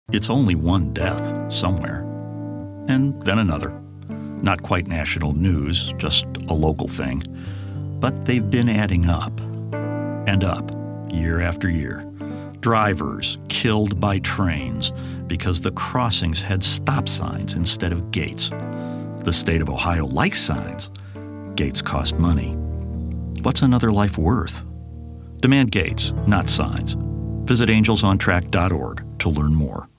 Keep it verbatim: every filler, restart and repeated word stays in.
It's only one death somewhere. And then another. Not quite national news, just a local thing. But they've been adding up and up, year after year. Drivers killed by trains because the crossings had stop signs instead of gates. The state of Ohio likes signs. Gates cost money. What's another life worth? Demand gates, not signs. Visit angels on track dot org to learn more.